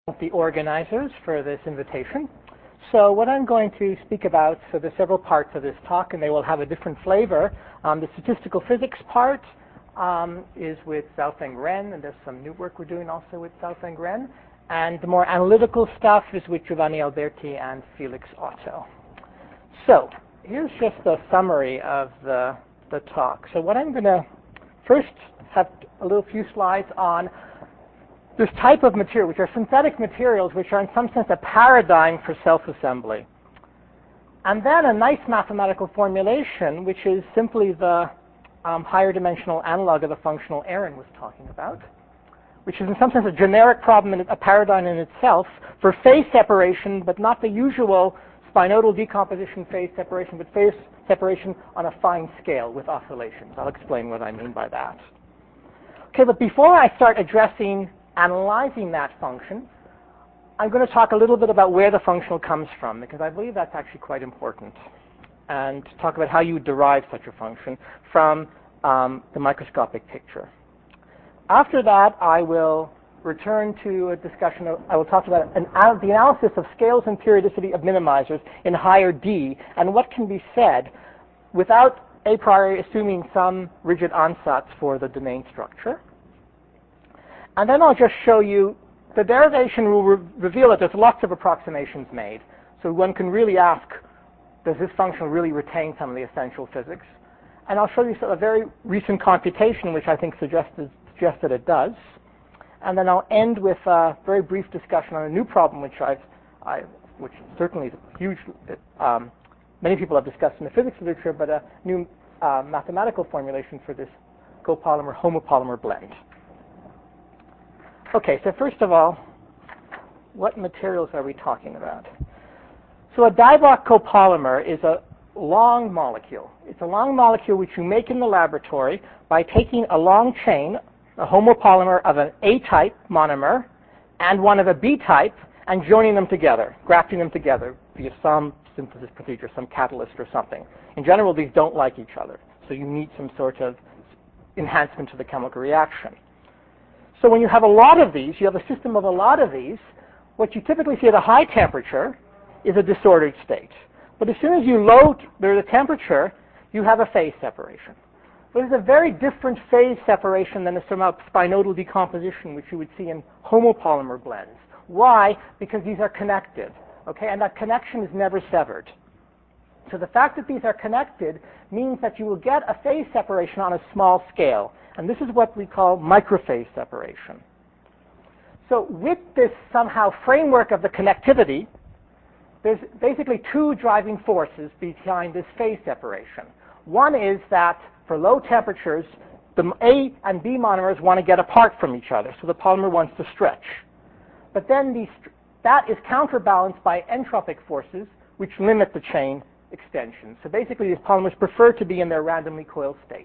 The organizers for this invitation. So what I'm going to speak about, so there's several parts of this talk and they will have a different flavor. The statistical physics part is with Xiaofeng Ren, and there's some new work we're doing also with Xiaofeng Ren. And the more analytical stuff is with Giovanni Alberti and Felix Otto. So here's just a summary of the talk. So what I'm going to first have a few slides on this type of material, which are synthetic materials, which are in some sense a paradigm for self-assembly. And then a nice mathematical formulation, which is simply the higher dimensional analog of the functional Aaron was talking about, which is in some sense a generic problem and a paradigm in itself for phase separation, but not the usual spinodal decomposition phase separation, but phase separation on a fine scale with oscillations. I'll explain what I mean by that. Okay, but before I start analyzing that function, I'm going to talk a little bit about where the functional comes from, because I believe that's actually quite important, and talk about how you derive such a function from the microscopic picture. After that, I will return to a discussion I will talk about the analysis of scales and periodicity of minimizers in higher D, and what can be said without a priori assuming some rigid ansatz for the domain structure. And then I'll just show you the derivation will reveal that there's lots of approximations made. So one can really ask, does this function really retain some of the essential physics? And I'll show you a very recent computation which I think suggests that it does. And then I'll end with a very brief discussion on a new problem which which certainly is huge. Many people have discussed in the physics literature, but a new mathematical formulation for this copolymer-homopolymer blend. Okay, so first of all, what materials are we talking about? So a diblock copolymer is a long molecule. It's a long molecule which you make in the laboratory by taking a long chain, a homopolymer of an A-type monomer and one of a B-type, and joining them together, grafting them together via some synthesis procedure, some catalyst or something. In general, these don't like each other, so you need some sort of enhancement to the chemical reaction. So when you have a lot of these, you have a system of a lot of these, what you typically see at a high temperature is a disordered state. But as soon as you lower the temperature, you have a phase separation. But it's a very different phase separation than a spinodal decomposition, which you would see in homopolymer blends. Why? Because these are connected, okay? And that connection is never severed. So the fact that these are connected means that you will get a phase separation on a small scale. And this is what we call microphase separation. So with this somehow framework of the connectivity, there's basically two driving forces behind this phase separation. One is that for low temperatures, the A and B monomers want to get apart from each other, so the polymer wants to stretch. But then that is counterbalanced by entropic forces, which limit the chain extension. So basically, these polymers prefer to be in their randomly coiled state.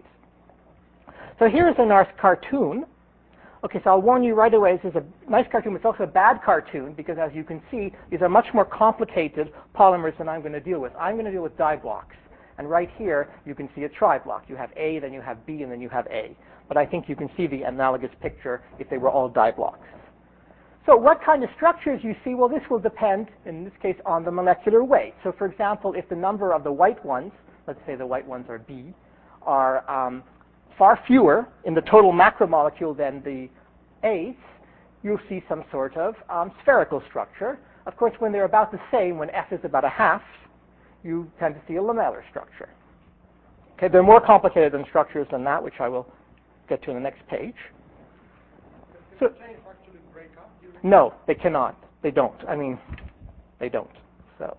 So here's a nice cartoon. Okay, so I'll warn you right away, this is a nice cartoon, but it's also a bad cartoon, because as you can see, these are much more complicated polymers than I'm going to deal with. I'm going to deal with diblocks. And right here, you can see a triblock. You have A, then you have B, and then you have A. But I think you can see the analogous picture if they were all diblocks. So what kind of structures you see? Well, this will depend, in this case, on the molecular weight. So for example, if the number of the white ones, let's say the white ones are B, are far fewer in the total macromolecule than the A's, you'll see some sort of spherical structure. Of course, when they're about the same, when F is about a half, you tend to see a lamellar structure. Okay, they're more complicated than structures than that, which I will get to in the next page. So, no, they cannot. They don't. I mean, they don't. So,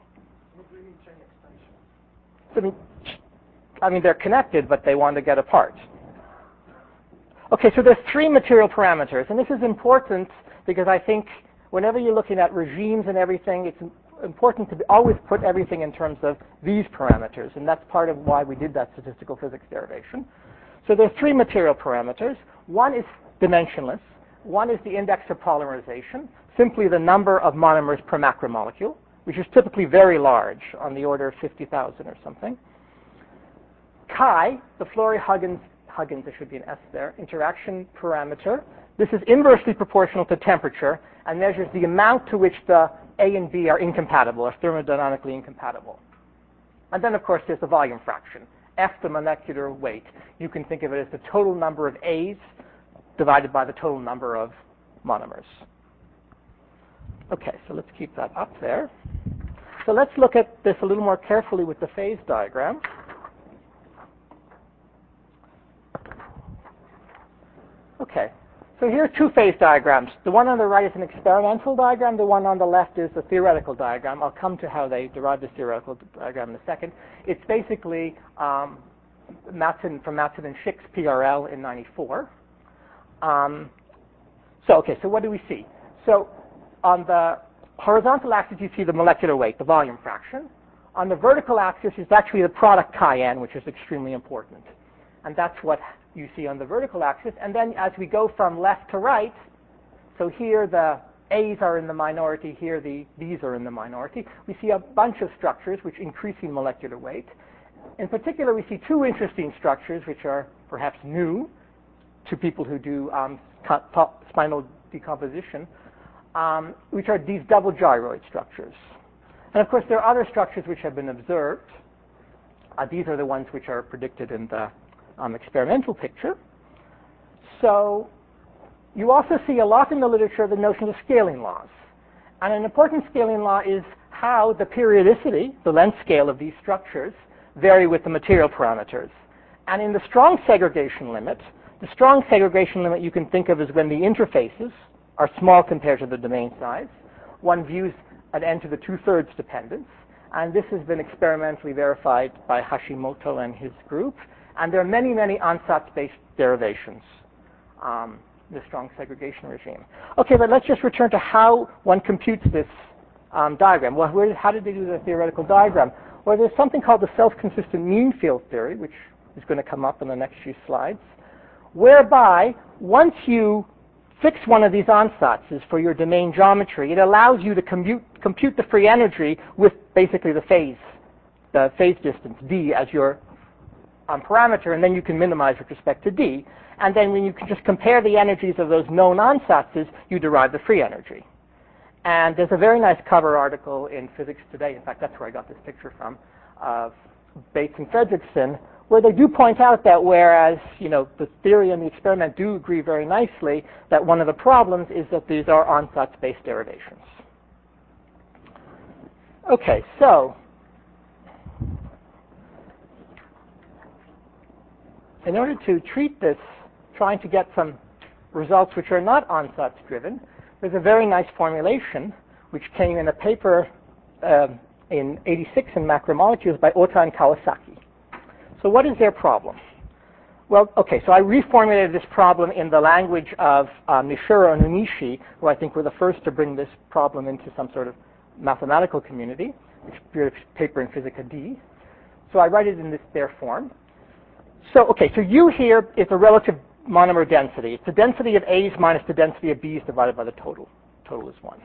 I mean, they're connected, but they want to get apart. Okay, so there's three material parameters, and this is important because I think whenever you're looking at regimes and everything, it's important to always put everything in terms of these parameters, and that's part of why we did that statistical physics derivation. So there's three material parameters. One is dimensionless. One is the index of polymerization, simply the number of monomers per macromolecule, which is typically very large, on the order of 50,000 or something. Chi, the Flory-Huggins, there should be an S there, interaction parameter, This is inversely proportional to temperature and measures the amount to which the A and B are incompatible, or thermodynamically incompatible. And then, of course, there's the volume fraction, F, the molecular weight. You can think of it as the total number of A's divided by the total number of monomers. Okay, so let's keep that up there. So let's look at this a little more carefully with the phase diagram. Okay, so here are two phase diagrams. The one on the right is an experimental diagram. The one on the left is a theoretical diagram. I'll come to how they derive the theoretical diagram in a second. It's basically from Mattson and Schick's PRL in '94. So what do we see? So on the horizontal axis, you see the molecular weight, the volume fraction. On the vertical axis is actually the product chi-n, which is extremely important. And that's what you see on the vertical axis. And then as we go from left to right, so here the A's are in the minority, here the B's are in the minority, we see a bunch of structures which increase in molecular weight. In particular, we see two interesting structures which are perhaps new to people who do spinal decomposition, which are these double gyroid structures. And of course, there are other structures which have been observed. These are the ones which are predicted in the experimental picture. So you also see a lot in the literature the notion of scaling laws. And an important scaling law is how the periodicity, the length scale of these structures, vary with the material parameters. And in the strong segregation limit you can think of as when the interfaces are small compared to the domain size. One views an n to the 2/3 dependence. And this has been experimentally verified by Hashimoto and his group. And there are many, many ansatz-based derivations in the strong segregation regime. Okay, but let's just return to how one computes this diagram. Well, how did they do the theoretical diagram? Well, there's something called the self-consistent mean field theory, which is going to come up in the next few slides, whereby once you fix one of these ansatzes for your domain geometry, it allows you to compute the free energy with basically the phase distance, d, as your parameter, and then you can minimize with respect to d. And then when you can just compare the energies of those known ansatzes, you derive the free energy. And there's a very nice cover article in Physics Today, in fact, that's where I got this picture from, of Bates and Fredrickson, where they do point out that whereas the theory and the experiment do agree very nicely, that one of the problems is that these are ansatz-based derivations. Okay, so in order to treat this, trying to get some results which are not ansatz-driven, there's a very nice formulation which came in a paper in '86 in Macromolecules by Ota and Kawasaki. So what is their problem? Well, okay, so I reformulated this problem in the language of Nishiro and Unishi, who I think were the first to bring this problem into some sort of mathematical community, which appeared in a paper in Physica D. So I write it in their form. So, okay, so U here is the relative monomer density. It's the density of A's minus the density of B's divided by the total. Total is 1.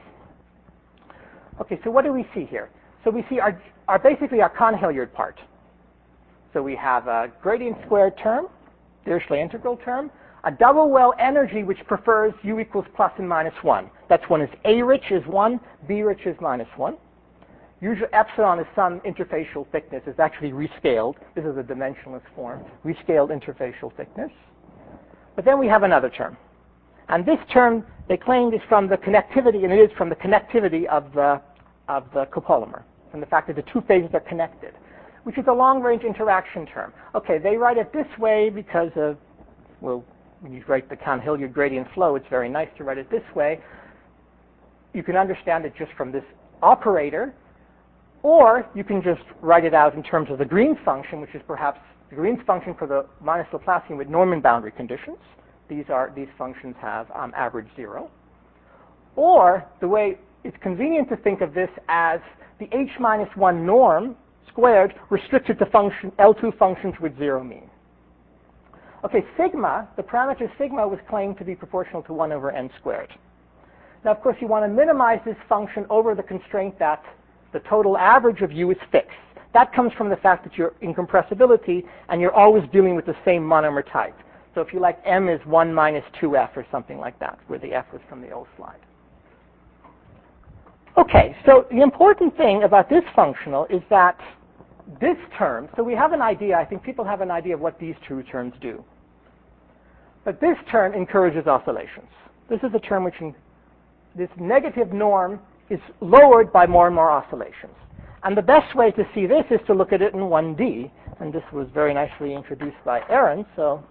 Okay, so what do we see here? So we see basically our Cahn-Hilliard part. So we have a gradient squared term, Dirichlet integral term, a double well energy which prefers U equals plus and minus 1. That's when it's A rich is 1, B rich is minus 1. Usually epsilon is some interfacial thickness. It's actually rescaled. This is a dimensionless form, rescaled interfacial thickness. But then we have another term. And this term, they claimed, is from the connectivity, and it is from the connectivity of the copolymer, from the fact that the two phases are connected, which is a long-range interaction term. Okay, they write it this way because of, well, when you write the Cahn-Hilliard gradient flow, it's very nice to write it this way. You can understand it just from this operator, or you can just write it out in terms of the Green's function, which is perhaps the Green's function for the minus Laplacian with Norman boundary conditions. These functions have average 0. Or the way it's convenient to think of this as the h minus 1 norm squared restricted to L2 functions with 0 mean. Okay, sigma, the parameter sigma was claimed to be proportional to 1 over n squared. Now, of course, you want to minimize this function over the constraint that the total average of U is fixed. That comes from the fact that you're in compressibility and you're always dealing with the same monomer type. So if you like, M is 1 minus 2F or something like that, where the F was from the old slide. Okay, so the important thing about this functional is that this term, so we have an idea, I think people have an idea of what these two terms do. But this term encourages oscillations. This is a term which, this negative norm is lowered by more and more oscillations. And the best way to see this is to look at it in 1D. And this was very nicely introduced by Aaron. So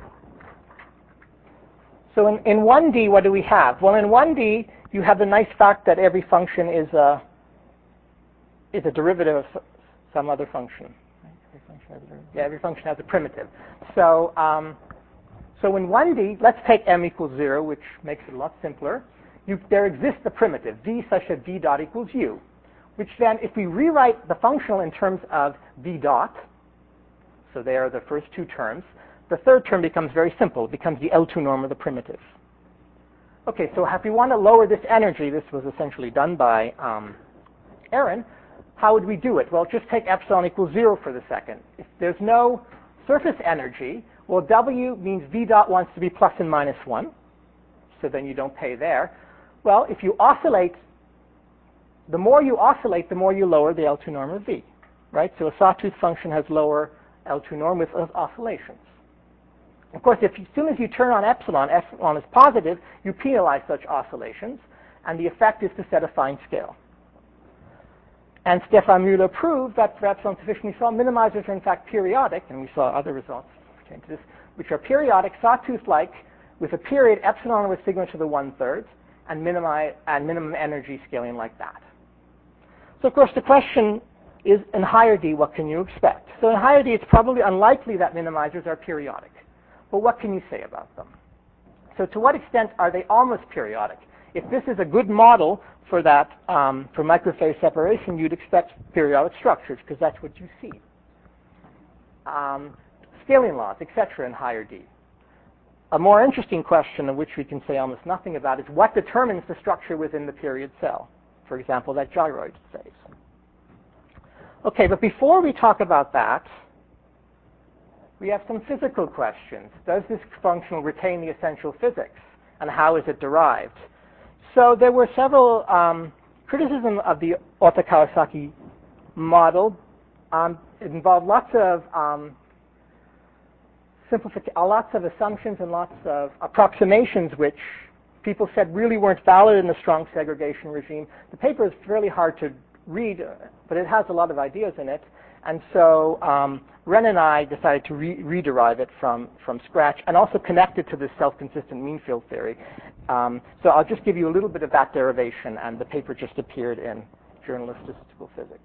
in 1D, what do we have? Well, in 1D, you have the nice fact that every function is a derivative of some other function. Every function has a primitive. So in 1D, let's take m equals 0, which makes it a lot simpler. There exists a primitive, v such that v dot equals u, which then, if we rewrite the functional in terms of v dot, so there are the first two terms, the third term becomes very simple. It becomes the L2 norm of the primitive. Okay, so if we want to lower this energy, this was essentially done by Aaron, how would we do it? Well, just take epsilon equals 0 for the second. If there's no surface energy, well, W means V dot wants to be plus and minus 1, so then you don't pay there. Well, if you oscillate, the more you oscillate, the more you lower the L2 norm of V, right? So a sawtooth function has lower L2 norm with oscillations. Of course, as soon as you turn on epsilon is positive, you penalize such oscillations, and the effect is to set a fine scale. And Stefan Müller proved that for epsilon sufficiently small, minimizers are in fact periodic, and we saw other results pertaining to this, which are periodic, sawtooth-like, with a period epsilon with sigma to the 1/3, and minimum energy scaling like that. So of course the question is, in higher D, what can you expect? So in higher D, it's probably unlikely that minimizers are periodic. But what can you say about them? So to what extent are they almost periodic? If this is a good model for that, for microphase separation, you'd expect periodic structures, because that's what you see. Scaling laws, etc. in higher D. A more interesting question, of which we can say almost nothing about, is what determines the structure within the period cell? For example, that gyroid phase. Okay, but before we talk about that, we have some physical questions. Does this functional retain the essential physics? And how is it derived? So there were several criticisms of the Ota-Kawasaki model. It involved lots of lots of assumptions and lots of approximations which people said really weren't valid in the strong segregation regime. The paper is fairly hard to read, but it has a lot of ideas in it. And so Ren and I decided to rederive it from scratch and also connect it to this self-consistent mean field theory. So I'll just give you a little bit of that derivation, and the paper just appeared in Journal of Statistical Physics.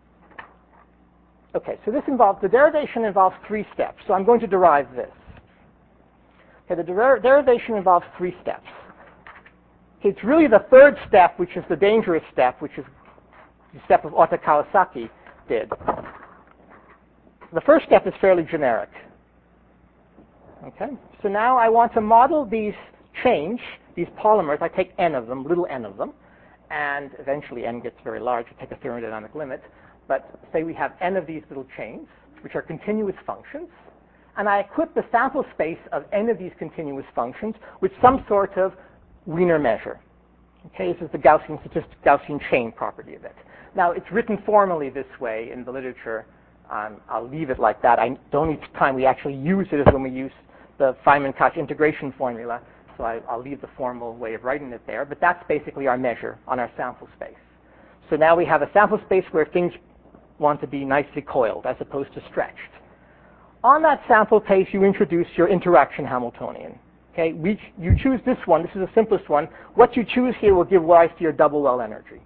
Okay, so the derivation involves 3 steps. So I'm going to derive this. Okay, the derivation involves 3 steps. Okay, it's really the third step, which is the dangerous step, which is the step of Ota-Kawasaki did. The first step is fairly generic. Okay, so now I want to model these these polymers. I take n of them, little n of them, and eventually n gets very large. I take a thermodynamic limit. But say we have n of these little chains, which are continuous functions, and I equip the sample space of n of these continuous functions with some sort of Wiener measure. Okay, this is the Gaussian chain property of it. Now, it's written formally this way in the literature. I'll leave it like that. The only time we actually use it is when we use the Feynman-Koch integration formula, so I'll leave the formal way of writing it there. But that's basically our measure on our sample space. So now we have a sample space where things want to be nicely coiled as opposed to stretched. On that sample space, you introduce your interaction Hamiltonian. Okay, you choose this one. This is the simplest one. What you choose here will give rise to your double well energy.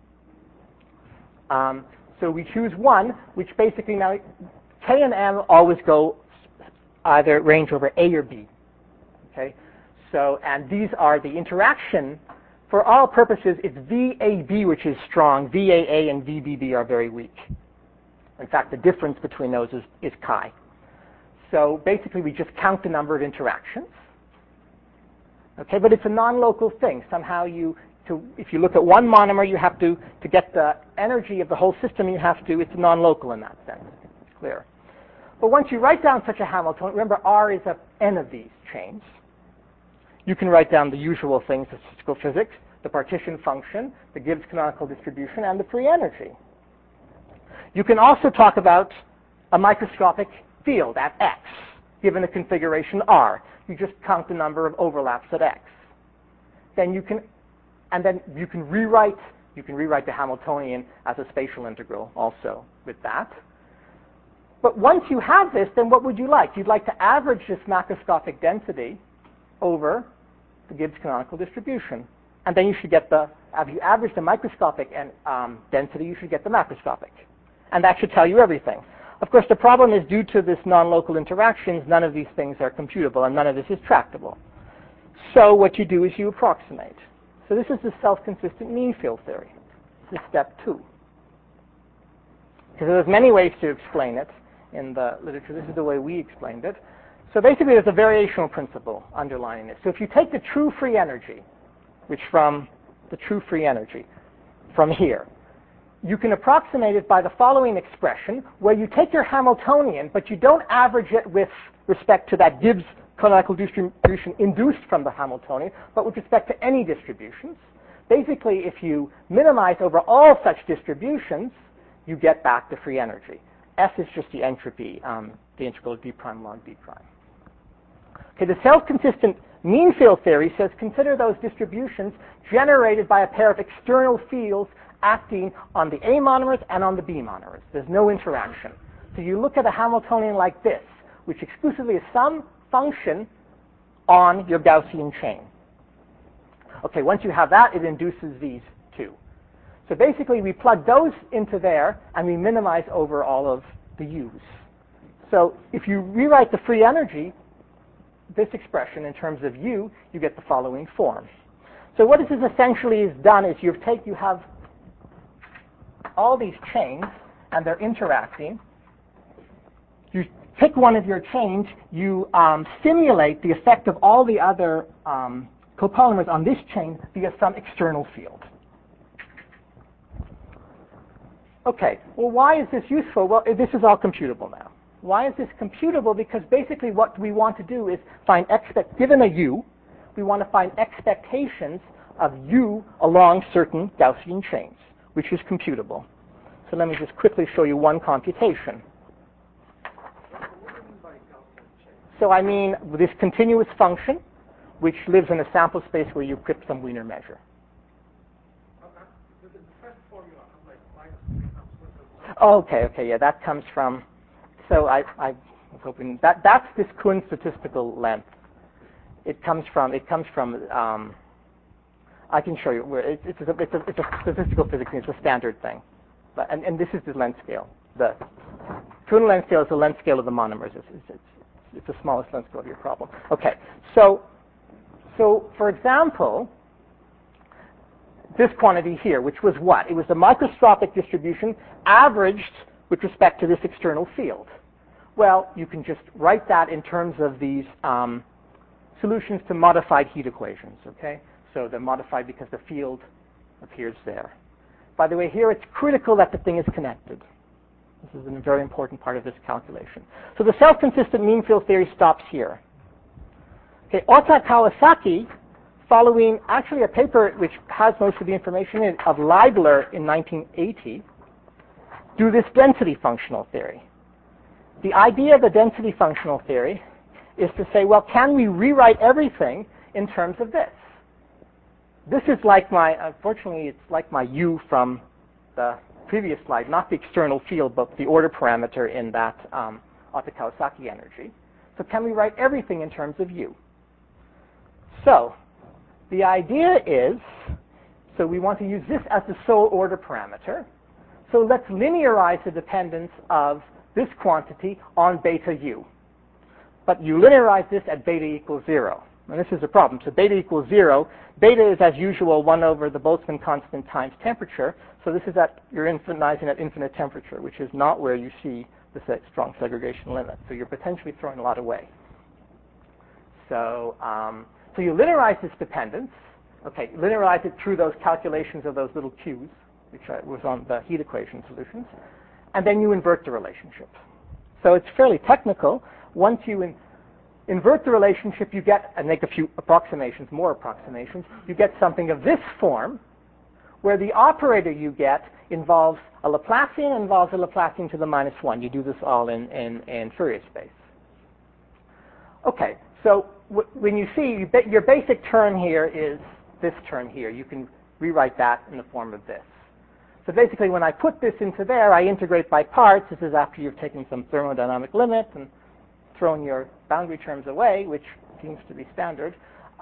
So we choose 1, which basically now K and M always go either range over A or B. Okay, so and these are the interaction. For all purposes, it's VAB which is strong. VAA and VBB are very weak. In fact, the difference between those is chi. So basically, we just count the number of interactions. Okay, but it's a non-local thing. Somehow if you look at one monomer, you have to get the energy of the whole system, it's non-local in that sense. It's clear. But once you write down such a Hamiltonian, remember R is n of these chains. You can write down the usual things of statistical physics, the partition function, the Gibbs canonical distribution, and the free energy. You can also talk about a microscopic field at X, given a configuration R. You just count the number of overlaps at X. Then you can rewrite the Hamiltonian as a spatial integral also with that. But once you have this, then what would you like? You'd like to average this macroscopic density over the Gibbs canonical distribution. And then you should get if you average the microscopic density, you should get the macroscopic. And that should tell you everything. Of course, the problem is due to this non-local interactions, none of these things are computable, and none of this is tractable. So what you do is you approximate. So this is the self-consistent mean field theory. This is step 2. Because there's many ways to explain it in the literature. This is the way we explained it. So basically, there's a variational principle underlying this. So if you take the true free energy, from here, you can approximate it by the following expression, where you take your Hamiltonian, but you don't average it with respect to that Gibbs canonical distribution induced from the Hamiltonian, but with respect to any distributions. Basically, if you minimize over all such distributions, you get back the free energy. S is just the entropy, the integral of d prime log d prime. Okay, the self-consistent mean field theory says consider those distributions generated by a pair of external fields acting on the A monomers and on the B monomers. There's no interaction. So you look at a Hamiltonian like this, which exclusively is some function on your Gaussian chain. Okay, once you have that, it induces these two. So basically, we plug those into there, and we minimize over all of the U's. So if you rewrite the free energy, this expression in terms of U, you get the following form. So what this is essentially is done is you have all these chains, and they're interacting. You pick one of your chains, you simulate the effect of all the other copolymers on this chain via some external field. Okay, well, why is this useful? Well, this is all computable now. Why is this computable? Because basically what we want to do is find, given a U, we want to find expectations of U along certain Gaussian chains, which is computable. So let me just quickly show you one computation. So I mean this continuous function, which lives in a sample space where you equip some Wiener measure. Okay, yeah, that comes from, so I was hoping, that's this Kuhn statistical length. It comes from, I can show you, where it's a statistical physics, it's a standard thing. But, and this is the length scale. The Kuhn length scale is the length scale of the monomers. It's the smallest length scale of your problem. Okay, so for example, this quantity here, which was what? It was the microscopic distribution averaged with respect to this external field. Well, you can just write that in terms of these solutions to modified heat equations, okay? So they're modified because the field appears there. By the way, here it's critical that the thing is connected. This is a very important part of this calculation. So the self-consistent mean field theory stops here. Okay, Ota Kawasaki, following actually a paper which has most of the information in it, of Leibler in 1980, do this density functional theory. The idea of the density functional theory is to say, well, can we rewrite everything in terms of this? This is like unfortunately, it's like my U from the previous slide, not the external field, but the order parameter in that Ota Kawasaki energy. So can we write everything in terms of U? So the idea is, so we want to use this as the sole order parameter. So let's linearize the dependence of this quantity on beta U. But you linearize this at beta equals 0. And this is a problem. So beta equals 0. Beta is, as usual, 1 over the Boltzmann constant times temperature. So this is you're infinitizing at infinite temperature, which is not where you see the strong segregation limit. So you're potentially throwing a lot away. So you linearize this dependence. Okay, linearize it through those calculations of those little q's, which was on the heat equation solutions. And then you invert the relationship. So it's fairly technical. Once you invert the relationship, you get, and make a few approximations, more approximations, you get something of this form, where the operator you get involves a Laplacian, involves a Laplacian to the -1. You do this all in Fourier space. Okay, so when you see your basic term here is this term here, you can rewrite that in the form of this. So basically, when I put this into there, I integrate by parts. This is after you've taken some thermodynamic limit and thrown your boundary terms away, which seems to be standard.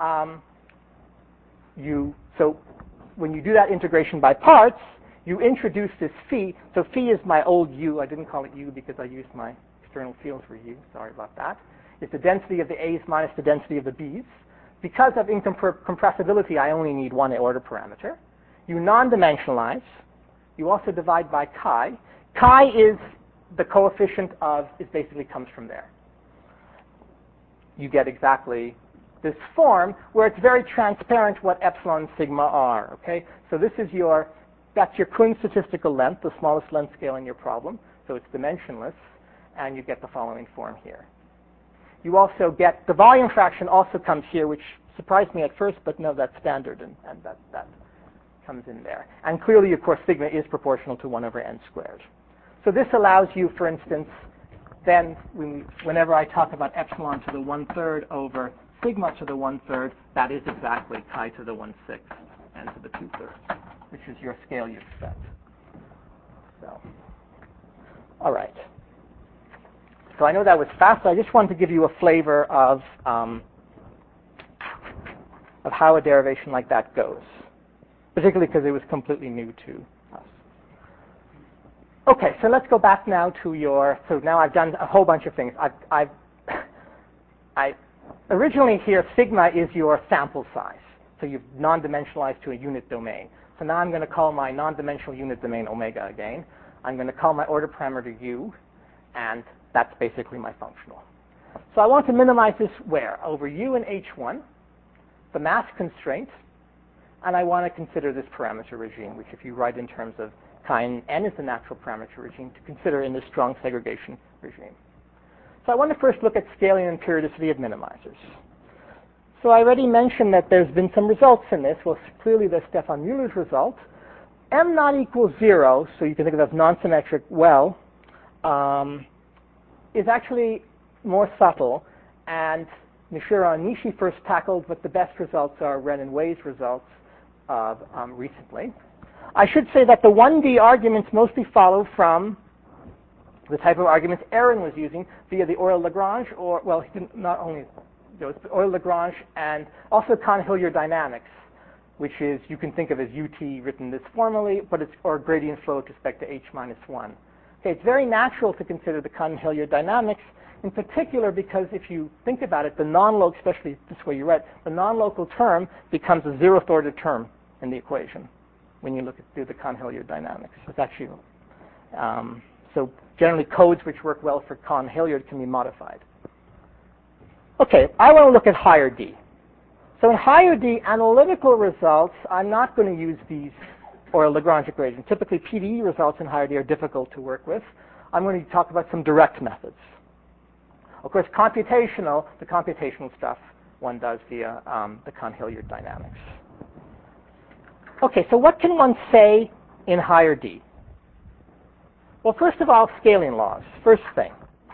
So when you do that integration by parts, you introduce this phi. So phi is my old u. I didn't call it u because I used my external field for u. Sorry about that. It's the density of the a's minus the density of the b's. Because of incompressibility, I only need one order parameter. You non-dimensionalize. You also divide by chi. Chi is the coefficient of, it basically comes from there. You get exactly this form where it's very transparent what epsilon and sigma are. Okay, so this is that's your Kuhn statistical length, the smallest length scale in your problem. So it's dimensionless, and you get the following form here. You also get the volume fraction also comes here, which surprised me at first, but no, that's standard, and that comes in there. And clearly, of course, sigma is proportional to 1 over n squared. So this allows you, for instance, then whenever I talk about epsilon to the 1/3 over sigma to the 1/3, that is exactly chi to the 1/6 n to the 2/3, which is your scale you expect. So, all right. So I know that was fast. I just wanted to give you a flavor of how a derivation like that goes, particularly because it was completely new to us. Okay, so let's go back now to so now I've done a whole bunch of things. Originally here, sigma is your sample size. So you've non-dimensionalized to a unit domain. So now I'm going to call my non-dimensional unit domain omega again. I'm going to call my order parameter u, and that's basically my functional. So I want to minimize this where? Over u and h1, the mass constraint, and I want to consider this parameter regime, which if you write in terms of chi n is the natural parameter regime to consider in this strong segregation regime. So I want to first look at scaling and periodicity of minimizers. So I already mentioned that there's been some results in this. Well, clearly there's Stefan Müller's result. M not equals 0, so you can think of it as non-symmetric well, is actually more subtle, and Nishira and Nishi first tackled, but the best results are Ren and Wei's results recently. I should say that the 1D arguments mostly follow from the type of arguments Aaron was using via the Euler-Lagrange, or, well, he didn't, not only those, but Euler-Lagrange and also Cahn-Hilliard dynamics, which is, you can think of as UT written this formally, but it's, or gradient flow with respect to H minus 1. Okay, it's very natural to consider the Cahn-Hilliard dynamics, in particular because if you think about it, the non-local, especially this way you write, the non-local term becomes a 0th order term in the equation when you do the Cahn-Hilliard dynamics. It's actually, so generally codes which work well for Cahn-Hilliard can be modified. Okay, I want to look at higher D. So in higher D, analytical results, I'm not going to use these or a Lagrange equation. Typically, PDE results in higher D are difficult to work with. I'm going to talk about some direct methods. Of course, the computational stuff one does via the Cahn-Hilliard dynamics. Okay, so what can one say in higher D? Well, first of all, scaling laws. First thing.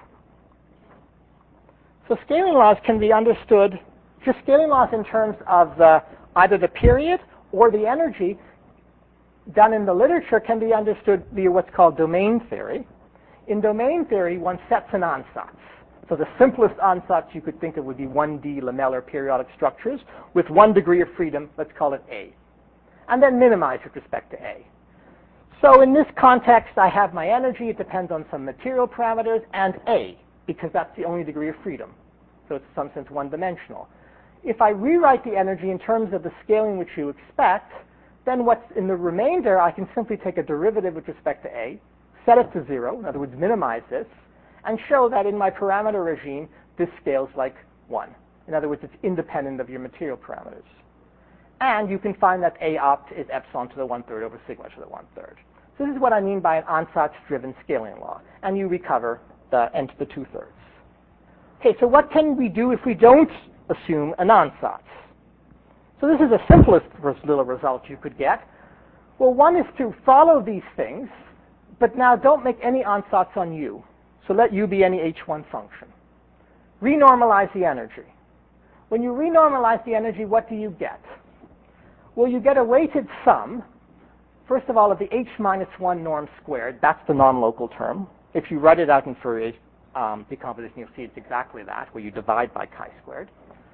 So scaling laws can be understood, just scaling laws in terms of either the period or the energy done in the literature can be understood via what's called domain theory. In domain theory, one sets an ansatz. So the simplest ansatz you could think of would be 1D lamellar periodic structures with 1 degree of freedom, let's call it A. And then minimize with respect to A. So in this context, I have my energy. It depends on some material parameters, and A, because that's the only degree of freedom. So it's in some sense one-dimensional. If I rewrite the energy in terms of the scaling which you expect, then what's in the remainder, I can simply take a derivative with respect to A, set it to 0, in other words, minimize this, and show that in my parameter regime, this scales like 1. In other words, it's independent of your material parameters. And you can find that A opt is epsilon to the 1/3 over sigma to the 1/3. So this is what I mean by an ansatz-driven scaling law. And you recover the n to the 2/3. Okay, so what can we do if we don't assume an ansatz? So this is the simplest little result you could get. Well, one is to follow these things, but now don't make any ansatz on u. So let u be any h1 function. Renormalize the energy. When you renormalize the energy, what do you get? Well, you get a weighted sum, first of all, of the h minus 1 norm squared. That's the non-local term. If you write it out in Fourier decomposition, you'll see it's exactly that, where you divide by chi-squared.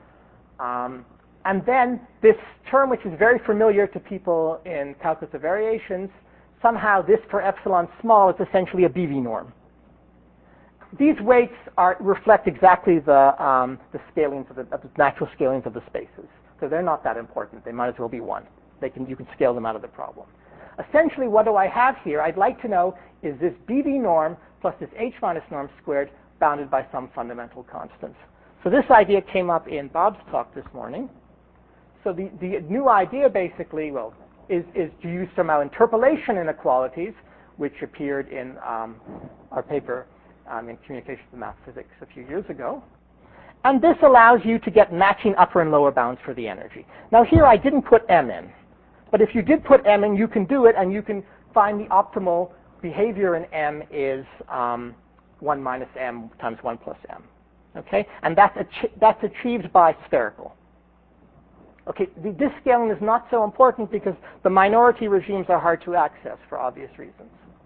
And then this term, which is very familiar to people in calculus of variations, somehow this for epsilon small is essentially a BV norm. These weights reflect exactly the scalings of the natural scalings of the spaces. So they're not that important. They might as well be 1. You can scale them out of the problem. Essentially, what do I have here? I'd like to know, is this BV norm plus this h minus norm squared bounded by some fundamental constants? So this idea came up in Bob's talk this morning. So the new idea basically, is to use somehow interpolation inequalities, which appeared in our paper in Communications of Math Physics a few years ago. And this allows you to get matching upper and lower bounds for the energy. Now here I didn't put m in. But if you did put m in, you can do it, and you can find the optimal behavior in m is 1 minus m times 1 plus m. Okay? And that's achieved by spherical. Okay, this scaling is not so important because the minority regimes are hard to access for obvious reasons.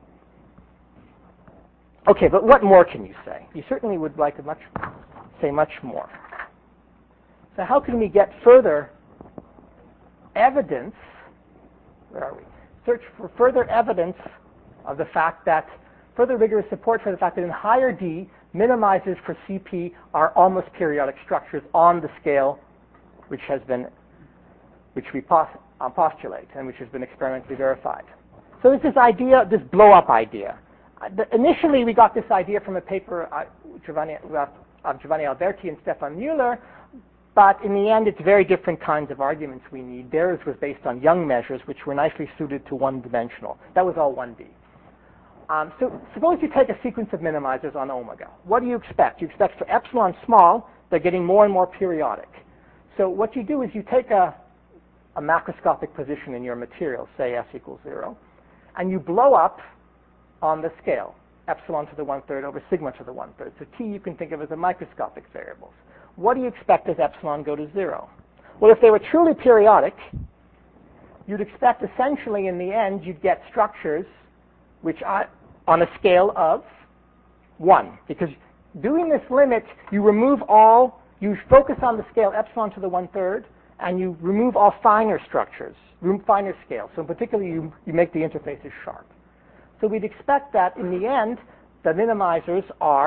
Okay, but what more can you say? You certainly would like to say much more. So how can we get further evidence? Where are we? Search for further evidence of the fact that, further rigorous support for the fact that in higher D, minimizers for CP are almost periodic structures on the scale which we postulate and which has been experimentally verified. So it's this idea, this blow-up idea. Initially, we got this idea from a paper of Giovanni Alberti and Stefan Müller, but in the end, it's very different kinds of arguments we need. Theirs was based on Young measures, which were nicely suited to one-dimensional. That was all 1D. So suppose you take a sequence of minimizers on omega. What do you expect? You expect for epsilon small, they're getting more and more periodic. So what you do is you take a macroscopic position in your material, say s equals 0, and you blow up on the scale, epsilon to the 1/3 over sigma to the 1/3. So t you can think of as a microscopic variables. What do you expect as epsilon go to 0? Well, if they were truly periodic, you'd expect essentially in the end you'd get structures which are on a scale of 1. Because doing this limit, you focus on the scale epsilon to the 1/3, and you remove all finer structures, finer scales. So in particular, you make the interfaces sharp. So we'd expect that in the end, the minimizers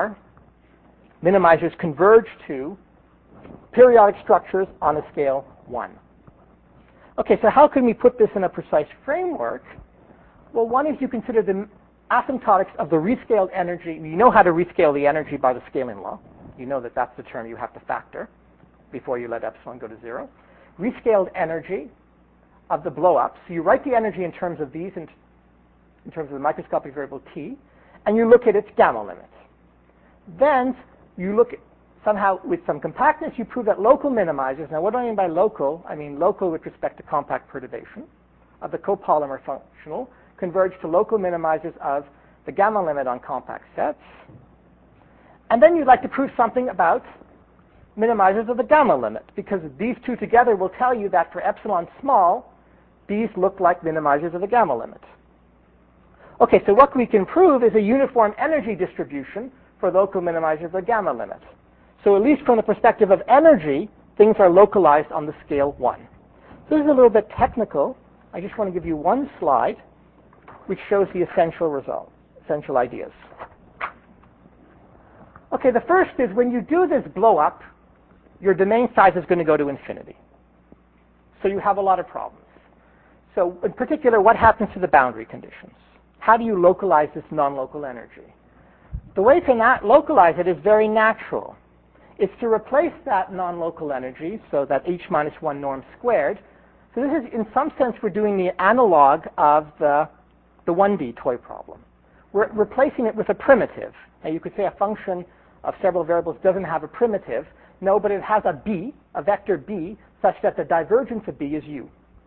converge to periodic structures on a scale 1. Okay, so how can we put this in a precise framework? Well, one is you consider the asymptotics of the rescaled energy. You know how to rescale the energy by the scaling law. You know that that's the term you have to factor before you let epsilon go to 0. Rescaled energy of the blow-up. So you write the energy in terms of these, in terms of the microscopic variable t, and you look at its gamma limit. Then you look at, somehow with some compactness, you prove that local minimizers, now what do I mean by local? I mean local with respect to compact perturbation of the copolymer functional, converge to local minimizers of the gamma limit on compact sets. And then you'd like to prove something about minimizers of the gamma limit, because these two together will tell you that for epsilon small, these look like minimizers of the gamma limit. Okay, so what we can prove is a uniform energy distribution for local minimizers of the gamma limit. So at least from the perspective of energy, things are localized on the scale 1. So this is a little bit technical. I just want to give you one slide which shows the essential ideas. Okay, the first is when you do this blow up, your domain size is going to go to infinity. So you have a lot of problems. So in particular, what happens to the boundary conditions? How do you localize this non-local energy? The way to not localize it is very natural. It's to replace that non-local energy, so that h minus 1 norm squared. So this is, in some sense, we're doing the analog of the 1D toy problem. we're replacing it with a primitive. Now you could say a function of several variables doesn't have a primitive. No, but it has a b, a vector b, such that the divergence of b is u.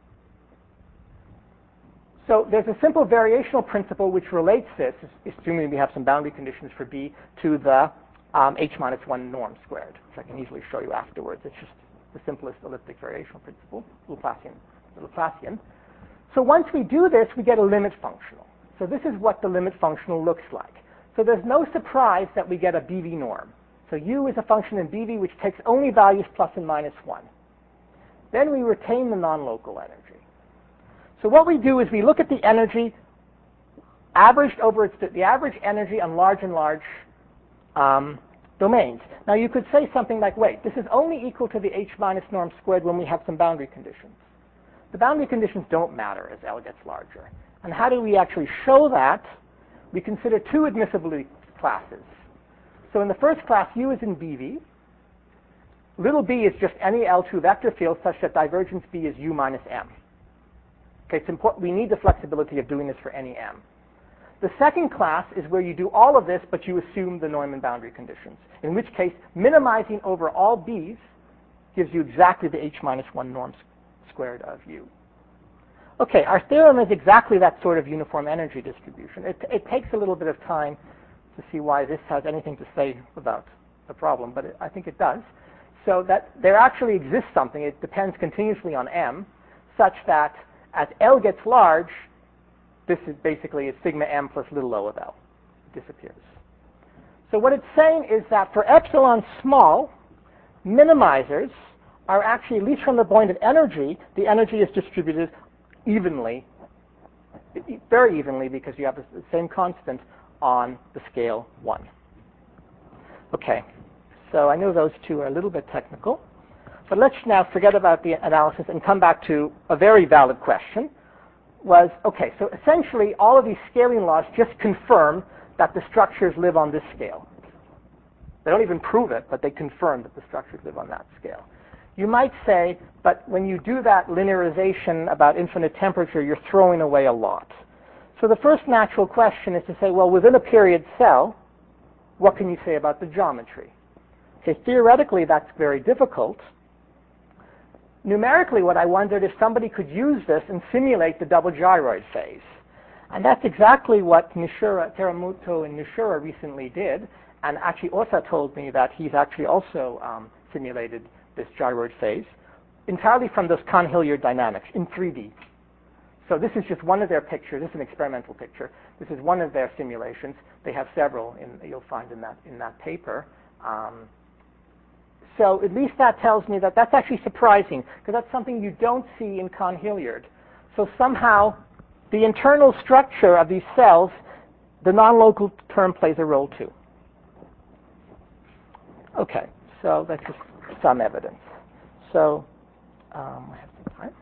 So there's a simple variational principle which relates this, assuming we have some boundary conditions for b, to the h minus 1 norm squared, which I can easily show you afterwards. It's just the simplest elliptic variational principle, Laplacian. So once we do this, we get a limit functional. So this is what the limit functional looks like. So there's no surprise that we get a BV norm. So u is a function in BV which takes only values plus and minus 1. Then we retain the non-local energy. So what we do is we look at the energy averaged over the average energy on large and large domains. Now you could say something like, wait, this is only equal to the h minus norm squared when we have some boundary conditions. The boundary conditions don't matter as L gets larger. And how do we actually show that? We consider two admissibility classes. So in the first class, U is in BV. Little b is just any L2 vector field such that divergence B is U minus M. Okay, it's important. We need the flexibility of doing this for any M. The second class is where you do all of this, but you assume the Neumann boundary conditions, in which case minimizing over all b's gives you exactly the h minus 1 norm squared of U. Okay, our theorem is exactly that sort of uniform energy distribution. It takes a little bit of time to see why this has anything to say about the problem, but I think it does. So that there actually exists something, it depends continuously on M, such that as L gets large, this is basically a sigma M plus little o of L. It disappears. So what it's saying is that for epsilon small, minimizers are actually, at least from the point of energy, the energy is distributed evenly, very evenly, because you have the same constant on the scale 1. Okay, so I know those two are a little bit technical, but let's now forget about the analysis and come back to a very valid question. Okay, so essentially all of these scaling laws just confirm that the structures live on this scale. They don't even prove it, but they confirm that the structures live on that scale. You might say, but when you do that linearization about infinite temperature, you're throwing away a lot. So the first natural question is to say, well, within a period cell, what can you say about the geometry? Okay, theoretically, that's very difficult. Numerically, what I wondered if somebody could use this and simulate the double gyroid phase. And that's exactly what Teramoto and Nishura recently did. And actually Osa told me that he's actually also simulated this gyroid phase entirely from those Cahn-Hilliard dynamics in 3D. So this is just one of their pictures. This is an experimental picture. This is one of their simulations. They have several you'll find in that paper. So at least that tells me that that's actually surprising, because that's something you don't see in Cahn-Hilliard. So somehow the internal structure of these cells, the non-local term plays a role too. Okay, so that's just some evidence. So I have some time.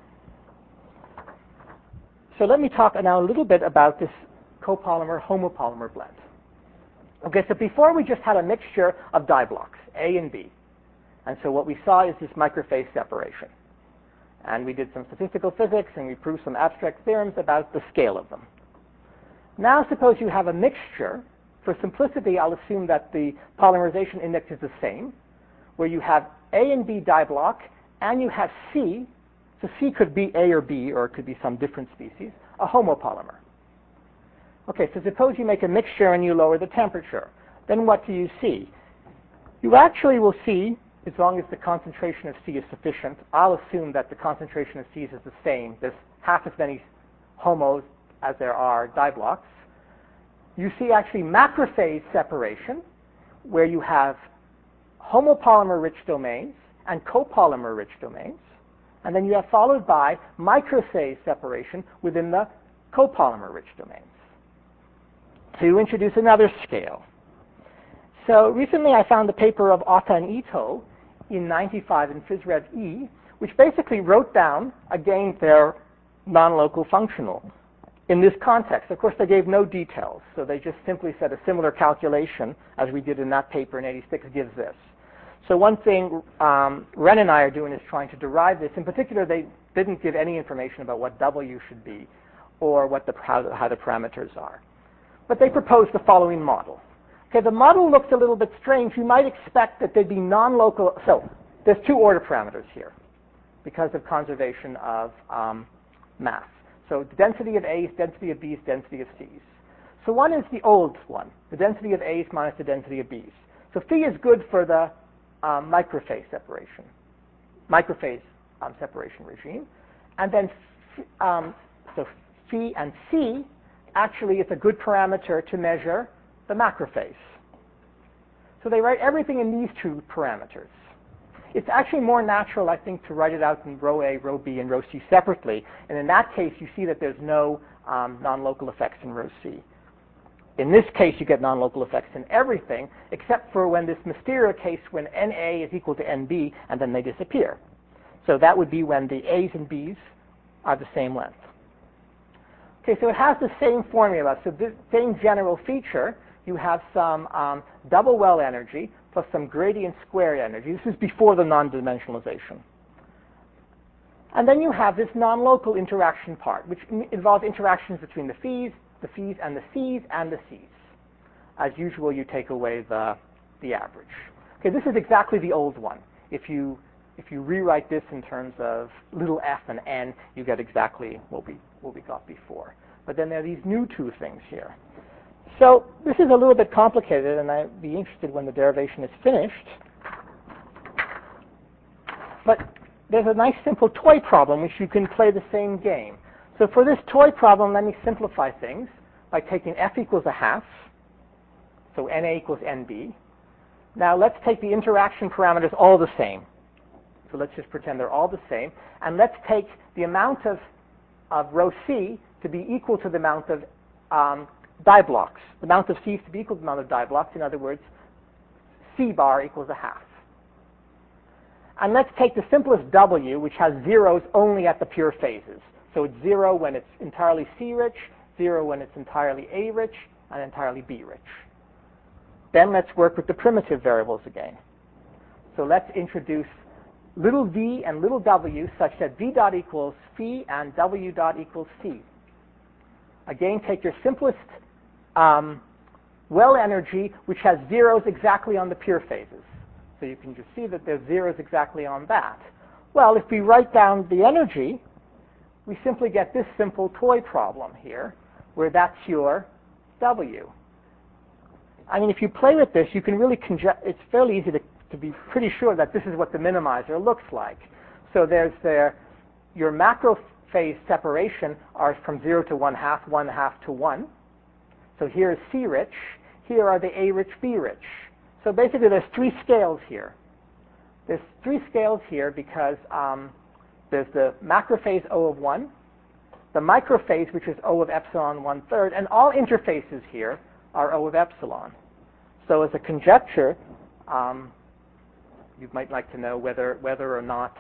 So let me talk now a little bit about this copolymer-homopolymer blend. Okay, so before we just had a mixture of dye blocks, A and B. And so what we saw is this microphase separation. And we did some statistical physics, and we proved some abstract theorems about the scale of them. Now suppose you have a mixture. For simplicity, I'll assume that the polymerization index is the same, where you have A and B dye block, and you have C. So C could be A or B, or it could be some different species, a homopolymer. Okay, so suppose you make a mixture and you lower the temperature. Then what do you see? You actually will see, as long as the concentration of C is sufficient, I'll assume that the concentration of C's is the same. There's half as many homos as there are dye blocks. You see actually macrophase separation, where you have homopolymer-rich domains and copolymer-rich domains. And then you have followed by microphase separation within the copolymer-rich domains. So you introduce another scale. So recently I found the paper of Ota and Ito in 95 in PhysRev E, which basically wrote down, again, their non-local functional in this context. Of course, they gave no details, so they just simply said a similar calculation, as we did in that paper in 86, gives this. So one thing Ren and I are doing is trying to derive this. In particular, they didn't give any information about what W should be or what how the parameters are. but they proposed the following model. Okay, the model looks a little bit strange. You might expect that there'd be non-local. So there's two order parameters here because of conservation of mass. So the density of A's, density of B's, density of C's. So one is the old one, the density of A's minus the density of B's. So phi is good for the microphase separation regime. And then so phi and C actually is a good parameter to measure the macrophase. So they write everything in these two parameters. It's actually more natural, I think, to write it out in rho A, rho B, and rho C separately. And in that case, you see that there's no non-local effects in rho C. In this case, you get non-local effects in everything, except for when this Mysterio case when NA is equal to NB, and then they disappear. So that would be when the A's and B's are the same length. Okay, so it has the same formula. So the same general feature. You have some double well energy plus some gradient squared energy. This is before the non-dimensionalization. And then you have this non-local interaction part, which involves interactions between the phis and the C's and the C's. As usual, you take away the average. Okay, this is exactly the old one. If you rewrite this in terms of little f and n, you get exactly what we got before. But then there are these new two things here. So this is a little bit complicated, and I'd be interested when the derivation is finished. But there's a nice simple toy problem which you can play the same game. So for this toy problem, let me simplify things by taking f equals a half, so NA equals NB. Now let's take the interaction parameters all the same. So let's just pretend they're all the same. And let's take the amount of rho C to be equal to the amount of die blocks. The amount of C's to be equal to the amount of die blocks. In other words, C bar equals a half. And let's take the simplest W, which has zeros only at the pure phases. So it's 0 when it's entirely C-rich, 0 when it's entirely A-rich, and entirely B-rich. Then let's work with the primitive variables again. So let's introduce little v and little w such that v dot equals phi and w dot equals c. Again, take your simplest well energy, which has zeros exactly on the pure phases. So you can just see that there's zeros exactly on that. Well, if we write down the energy, we simply get this simple toy problem here, where that's your W. I mean, if you play with this, you can really it's fairly easy to be pretty sure that this is what the minimizer looks like. So there's your macro phase separation are from 0 to 1/2, 1/2 to 1. So here is C-rich. Here are the A-rich, B-rich. So basically there's three scales here. There's three scales here because there's the macrophase O of 1, the microphase, which is O of epsilon 1/3, and all interfaces here are O of epsilon. So as a conjecture, you might like to know whether or not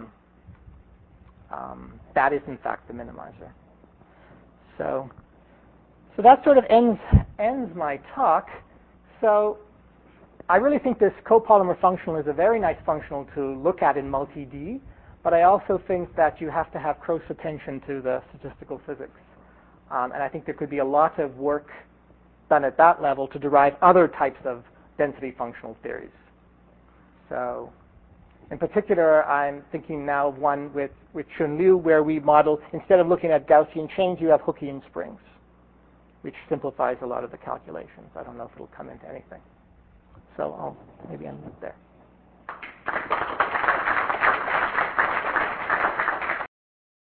that is in fact the minimizer. So that sort of ends my talk. So I really think this copolymer functional is a very nice functional to look at in multi-D, but I also think that you have to have close attention to the statistical physics. And I think there could be a lot of work done at that level to derive other types of density functional theories. So in particular, I'm thinking now of one with Chun-Liu, where we model, instead of looking at Gaussian chains, you have Hookean springs, which simplifies a lot of the calculations. I don't know if it'll come into anything. So I'll maybe end it there.